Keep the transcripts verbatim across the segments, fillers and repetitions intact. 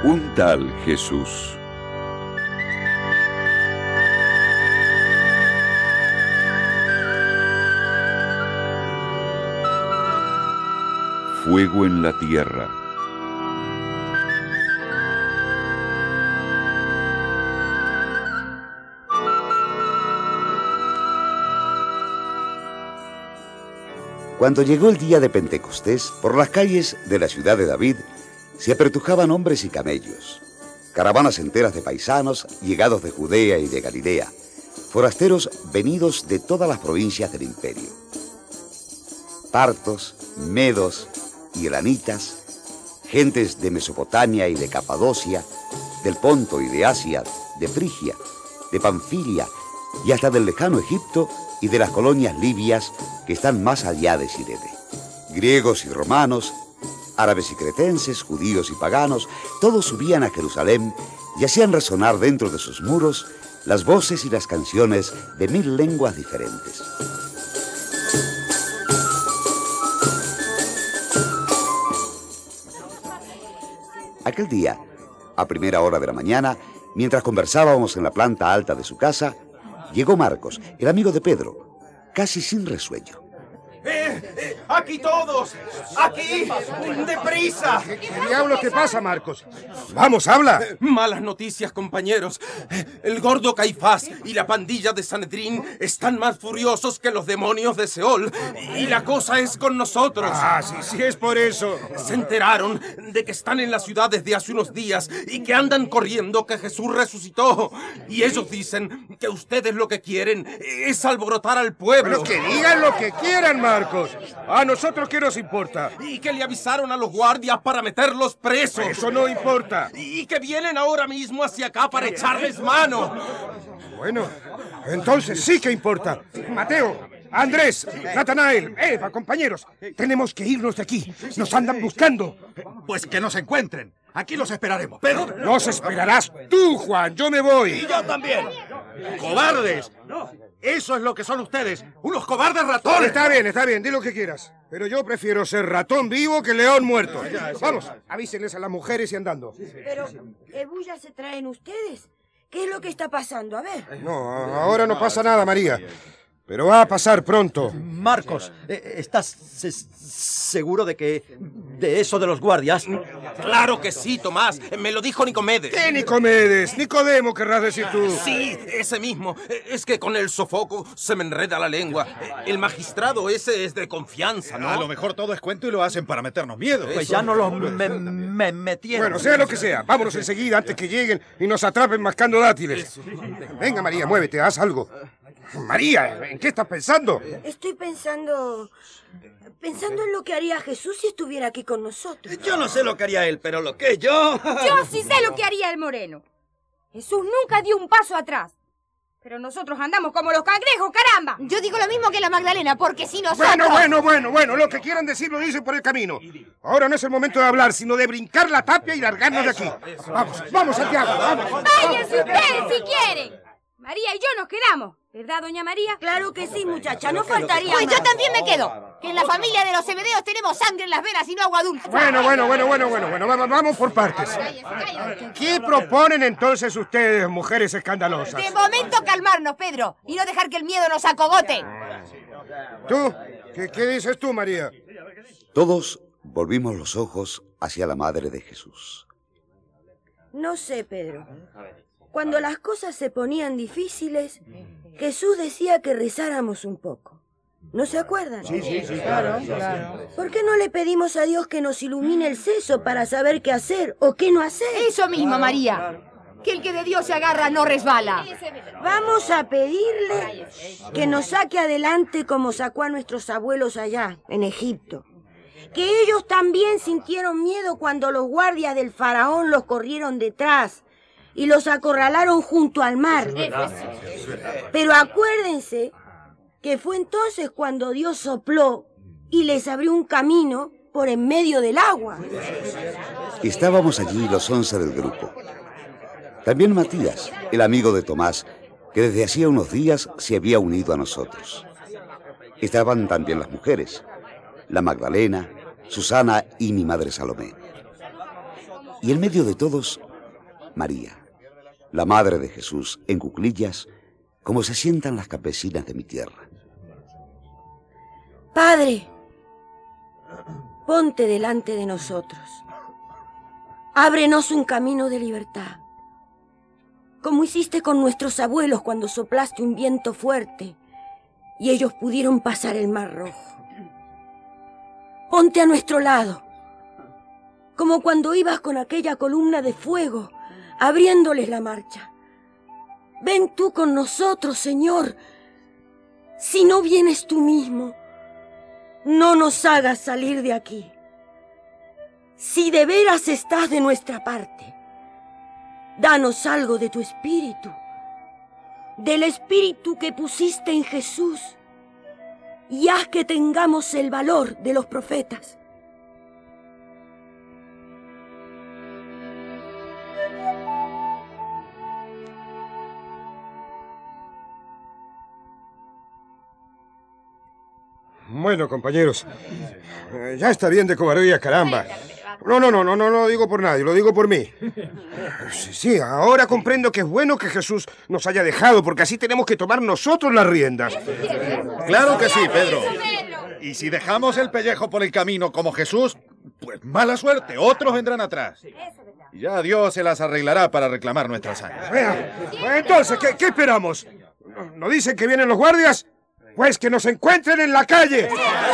Un tal Jesús. Fuego en la tierra. Cuando llegó el día de Pentecostés, por las calles de la ciudad de David se apertujaban hombres y camellos, caravanas enteras de paisanos llegados de Judea y de Galilea, forasteros venidos de todas las provincias del imperio. Partos, medos y elamitas, gentes de Mesopotamia y de Capadocia, del Ponto y de Asia, de Frigia, de Panfilia y hasta del lejano Egipto y de las colonias libias que están más allá de Cirene. Griegos y romanos, árabes y cretenses, judíos y paganos, todos subían a Jerusalén y hacían resonar dentro de sus muros las voces y las canciones de mil lenguas diferentes. Aquel día, a primera hora de la mañana, mientras conversábamos en la planta alta de su casa, llegó Marcos, el amigo de Pedro, casi sin resuello. ¡Eh! eh ¡Aquí todos! ¡Aquí! ¡Deprisa! ¿Qué, qué diablo te pasa, Marcos? ¡Vamos, habla! Eh, malas noticias, compañeros. Eh, el gordo Caifás y la pandilla de Sanedrín están más furiosos que los demonios de Seol. Y la cosa es con nosotros. Ah, sí, sí, es por eso. Se enteraron de que están en la ciudad desde hace unos días y que andan corriendo que Jesús resucitó. Y ellos dicen que ustedes lo que quieren es alborotar al pueblo. Pero que digan lo que quieran, Marcos. ¿A nosotros qué nos importa? Y que le avisaron a los guardias para meterlos presos. Eso no importa. Y que vienen ahora mismo hacia acá para echarles mano. Bueno, entonces sí que importa. Mateo, Andrés, Natanael, Eva, compañeros, tenemos que irnos de aquí. Nos andan buscando. Pues que nos encuentren. Aquí los esperaremos. Pero Nos esperarás tú, Juan. Yo me voy. Y yo también. ¡Cobardes! Eso es lo que son ustedes. ¡Unos cobardes ratones! Está bien, está bien. Di lo que quieras. Pero yo prefiero ser ratón vivo que león muerto. Vamos, avísenles a las mujeres y andando. Pero, ¿qué bulla se traen ustedes? ¿Qué es lo que está pasando? A ver. No, ahora no pasa nada, María. Pero va a pasar pronto. Marcos, ¿estás se seguro de que... de eso de los guardias? claro que sí, Tomás. Me lo dijo Nicomedes. ¿Qué Nicomedes? Nicodemo querrás decir tú. Sí, ese mismo. Es que con el sofoco se me enreda la lengua. El magistrado ese es de confianza, ¿no? A lo mejor todo es cuento y lo hacen para meternos miedo. Pues ya no los me, me metieron. Bueno, sea lo que sea. Vámonos enseguida antes que lleguen y nos atrapen mascando dátiles. Venga, María, muévete, haz algo. María, ¿en qué estás pensando? Estoy pensando... Pensando en lo que haría Jesús si estuviera aquí con nosotros. Yo no sé lo que haría él, pero lo que yo... Yo sí sé lo que haría el moreno. Jesús nunca dio un paso atrás. Pero nosotros andamos como los cangrejos, caramba. Yo digo lo mismo que la Magdalena, porque si nosotros... Bueno, bueno, bueno, bueno, lo que quieran decir lo dicen por el camino. Ahora no es el momento de hablar, sino de brincar la tapia y largarnos de aquí. Vamos, vamos, Santiago, vamos. Váyanse ustedes si quieren. María y yo nos quedamos, ¿verdad, doña María? Claro que sí, muchacha, no faltaría Pues más. yo también me quedo. Que en la familia de los Zebedeos tenemos sangre en las venas y no agua dulce. Bueno, bueno, bueno, bueno, bueno, bueno, vamos, vamos por partes. ¿Qué proponen entonces ustedes, mujeres escandalosas? De momento calmarnos, Pedro, y no dejar que el miedo nos acogote. ¿Tú? ¿Qué, qué dices tú, María? Todos volvimos los ojos hacia la madre de Jesús. No sé, Pedro. Cuando las cosas se ponían difíciles, Jesús decía que rezáramos un poco. ¿No se acuerdan? Sí, sí, sí, claro, claro. ¿Por qué no le pedimos a Dios que nos ilumine el seso para saber qué hacer o qué no hacer? Eso mismo, María. Que el que de Dios se agarra no resbala. Vamos a pedirle que nos saque adelante como sacó a nuestros abuelos allá, en Egipto. Que ellos también sintieron miedo cuando los guardias del faraón los corrieron detrás y los acorralaron junto al mar. Pero acuérdense que fue entonces cuando Dios sopló y les abrió un camino por en medio del agua. Estábamos allí los once del grupo. También Matías, el amigo de Tomás, que desde hacía unos días se había unido a nosotros. Estaban también las mujeres, la Magdalena, Susana y mi madre Salomé. Y en medio de todos, María, la madre de Jesús, en cuclillas, como se sientan las campesinas de mi tierra. Padre, ponte delante de nosotros. Ábrenos un camino de libertad, como hiciste con nuestros abuelos cuando soplaste un viento fuerte y ellos pudieron pasar el Mar Rojo. Ponte a nuestro lado, como cuando ibas con aquella columna de fuego, abriéndoles la marcha. Ven tú con nosotros, Señor. Si no vienes tú mismo, no nos hagas salir de aquí. Si de veras estás de nuestra parte, danos algo de tu espíritu, del espíritu que pusiste en Jesús, y haz que tengamos el valor de los profetas. Bueno, compañeros, eh, ya está bien de cobardía, caramba. No, no, no, no, no lo digo por nadie, lo digo por mí. Sí, sí, ahora comprendo que es bueno que Jesús nos haya dejado, porque así tenemos que tomar nosotros las riendas. Claro que sí, Pedro. Y si dejamos el pellejo por el camino como Jesús, pues mala suerte, otros vendrán atrás. Y ya Dios se las arreglará para reclamar nuestra sangre. Vea, entonces, ¿qué, qué esperamos? ¿No dicen que vienen los guardias? Pues que nos encuentren en la calle.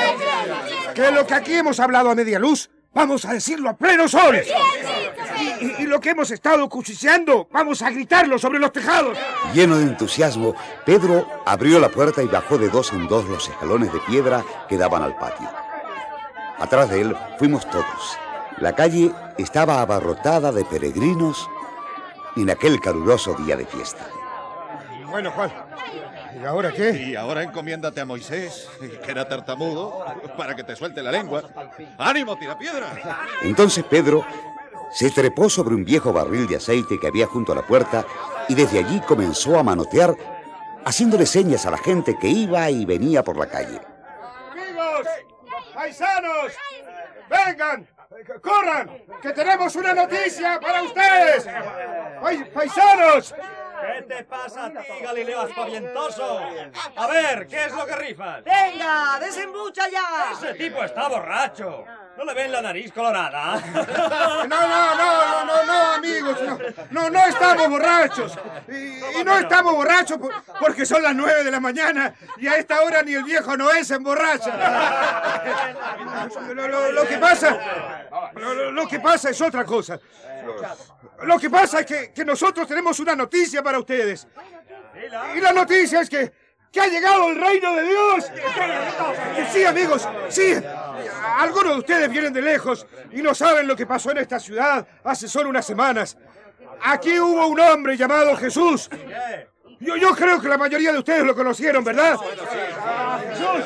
Que lo que aquí hemos hablado a media luz, vamos a decirlo a pleno sol. Y, y, y lo que hemos estado cuchicheando, vamos a gritarlo sobre los tejados. Lleno de entusiasmo, Pedro abrió la puerta y bajó de dos en dos los escalones de piedra que daban al patio. Atrás de él fuimos todos. La calle estaba abarrotada de peregrinos en aquel caluroso día de fiesta. Bueno, Juan, ¿y ahora qué? Y ahora encomiéndate a Moisés, que era tartamudo, para que te suelte la lengua. ¡Ánimo, tirapiedra! Entonces Pedro se trepó sobre un viejo barril de aceite que había junto a la puerta y desde allí comenzó a manotear, haciéndole señas a la gente que iba y venía por la calle. ¡Amigos! ¡Paisanos! ¡Vengan! ¡Corran! ¡Que tenemos una noticia para ustedes! ¡Ay, paisanos! ¿Qué te pasa a ti, Galileo aspavientoso? A ver, ¿qué es lo que rifas? ¡Venga, desembucha ya! Ese tipo está borracho. ¿No le ven la nariz colorada? No, no, no, no, no, no, amigos. No, no, no estamos borrachos. Y, y no estamos borrachos por, porque son las nueve de la mañana y a esta hora ni el viejo Noé se emborracha. Lo, lo, lo que pasa... Lo, lo, lo que pasa es otra cosa. Lo, lo que pasa es que, que nosotros tenemos una noticia para ustedes. Y la noticia es que, que ha llegado el reino de Dios. Sí, amigos, sí. Algunos de ustedes vienen de lejos y no saben lo que pasó en esta ciudad hace solo unas semanas. Aquí hubo un hombre llamado Jesús. Yo, yo creo que la mayoría de ustedes lo conocieron, ¿verdad? Jesús.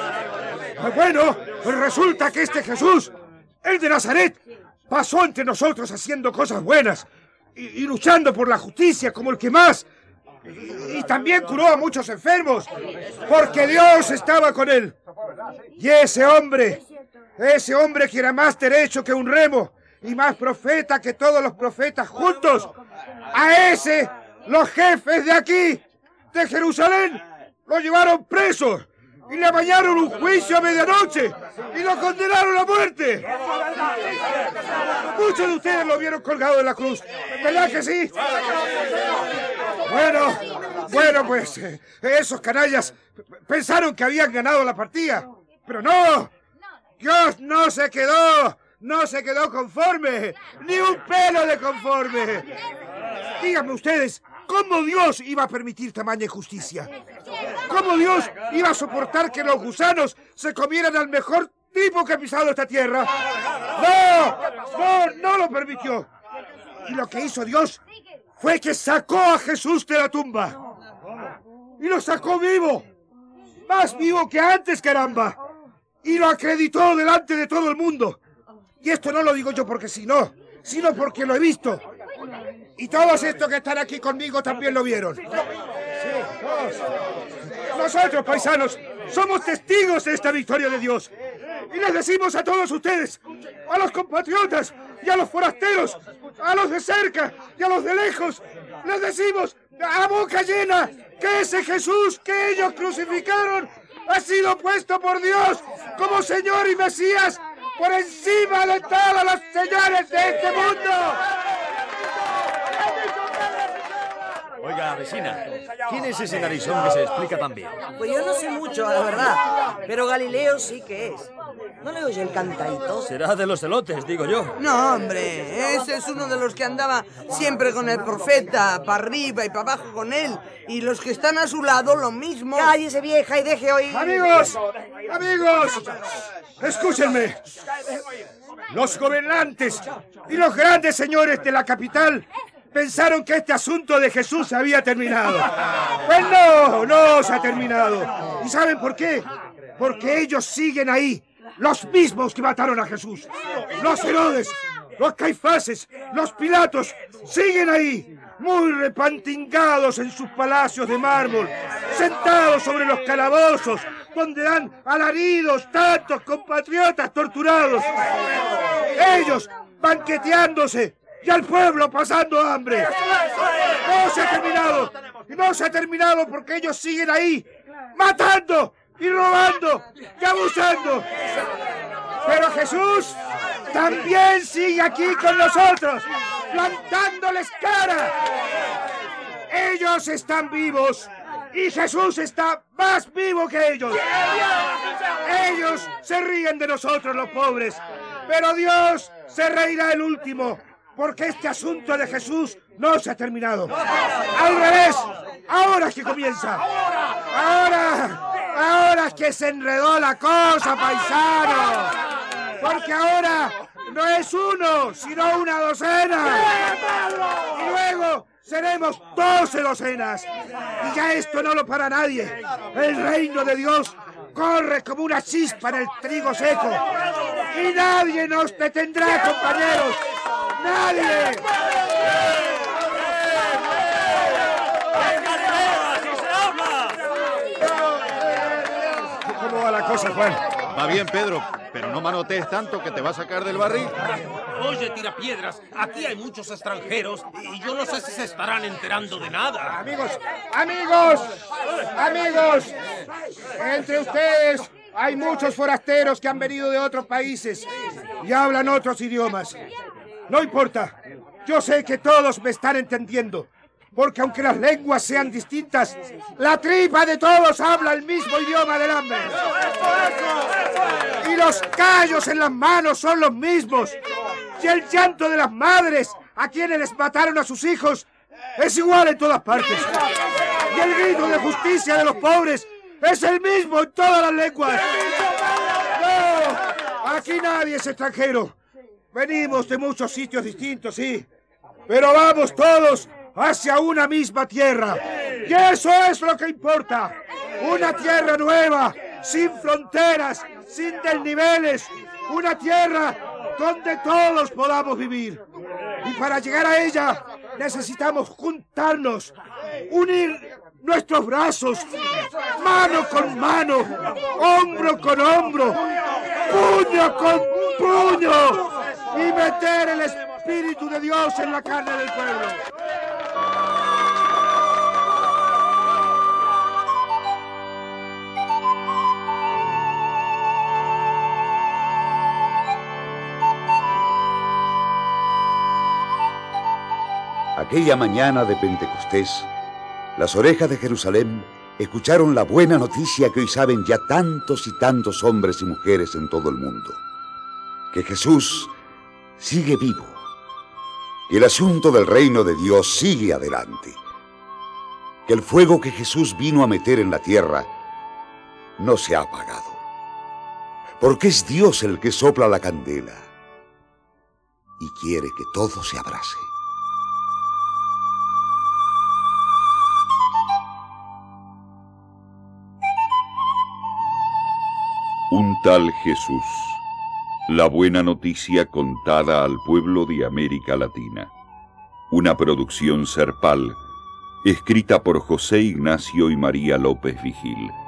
Bueno, resulta que este Jesús, el de Nazaret, pasó entre nosotros haciendo cosas buenas y, y luchando por la justicia como el que más. Y, y también curó a muchos enfermos, porque Dios estaba con él. Y ese hombre, ese hombre que era más derecho que un remo y más profeta que todos los profetas juntos, a ese los jefes de aquí, de Jerusalén, lo llevaron preso y le bañaron un juicio a medianoche y lo condenaron a muerte. Muchos de ustedes lo vieron colgado en la cruz, ¿verdad que sí? Bueno, bueno, pues eh, esos canallas pensaron que habían ganado la partida, pero no. Dios no se quedó, no se quedó conforme, ni un pelo de conforme. Díganme ustedes, ¿cómo Dios iba a permitir tamaña injusticia? ¿Cómo Dios iba a soportar que los gusanos se comieran al mejor tipo que ha pisado esta tierra? ¡No! ¡No! ¡No lo permitió! Y lo que hizo Dios fue que sacó a Jesús de la tumba. Y lo sacó vivo. Más vivo que antes, caramba. Y lo acreditó delante de todo el mundo. Y esto no lo digo yo porque sí, no, sino porque lo he visto. Y todos estos que están aquí conmigo también lo vieron. Sí, todos. Nosotros, paisanos, somos testigos de esta victoria de Dios. Y les decimos a todos ustedes, a los compatriotas, y a los forasteros, a los de cerca y a los de lejos, les decimos a boca llena que ese Jesús que ellos crucificaron ha sido puesto por Dios como Señor y Mesías por encima de todos los señores de este mundo. Oiga, vecina, ¿quién es ese narizón que se explica tan bien? Pues yo no sé mucho, la verdad, pero Galileo sí que es. ¿No le oye el cantadito? Será de los elotes, digo yo. No, hombre, ese es uno de los que andaba siempre con el profeta, para arriba y para abajo con él. Y los que están a su lado, lo mismo. Cállese, vieja, y deje oír. Amigos, amigos, escúchenme. Los gobernantes y los grandes señores de la capital pensaron que este asunto de Jesús se había terminado. Pues no, no se ha terminado. ¿Y saben por qué? Porque ellos siguen ahí, los mismos que mataron a Jesús. Los Herodes, los Caifases, los Pilatos, siguen ahí, muy repantingados en sus palacios de mármol, sentados sobre los calabozos, donde dan alaridos tantos compatriotas torturados. Ellos banqueteándose y al pueblo pasando hambre. No se ha terminado. Y no se ha terminado porque ellos siguen ahí, matando y robando y abusando. Pero Jesús también sigue aquí con nosotros, plantándoles cara. Ellos están vivos y Jesús está más vivo que ellos. Ellos se ríen de nosotros los pobres, pero Dios se reirá el último, porque este asunto de Jesús no se ha terminado. Al revés, ahora es que comienza. Ahora, ahora es que se enredó la cosa, paisano. Porque ahora no es uno, sino una docena. Y luego seremos doce docenas. Y ya esto no lo para nadie. El reino de Dios corre como una chispa en el trigo seco. Y nadie nos detendrá, compañeros. ¡Nadie! ¿Cómo va la cosa, Juan? Va bien, Pedro, pero no manotees tanto que te va a sacar del barril. Oye, tirapiedras, aquí hay muchos extranjeros y yo no sé si se estarán enterando de nada. Amigos, amigos, amigos, entre ustedes hay muchos forasteros que han venido de otros países y hablan otros idiomas. No importa, yo sé que todos me están entendiendo, porque aunque las lenguas sean distintas, la tripa de todos habla el mismo idioma del hambre. Y los callos en las manos son los mismos, y el llanto de las madres a quienes les mataron a sus hijos es igual en todas partes. Y el grito de justicia de los pobres es el mismo en todas las lenguas. No, aquí nadie es extranjero. Venimos de muchos sitios distintos, sí, pero vamos todos hacia una misma tierra. Y eso es lo que importa. Una tierra nueva, sin fronteras, sin desniveles. Una tierra donde todos podamos vivir. Y para llegar a ella necesitamos juntarnos, unir nuestros brazos, mano con mano, hombro con hombro, puño con puño, y meter el Espíritu de Dios en la carne del pueblo. Aquella mañana de Pentecostés, las orejas de Jerusalén escucharon la buena noticia que hoy saben ya tantos y tantos hombres y mujeres en todo el mundo: que Jesús sigue vivo, y el asunto del reino de Dios sigue adelante, que el fuego que Jesús vino a meter en la tierra no se ha apagado, porque es Dios el que sopla la candela y quiere que todo se abrase. Un tal Jesús. La buena noticia contada al pueblo de América Latina. Una producción Serpal, escrita por José Ignacio y María López Vigil.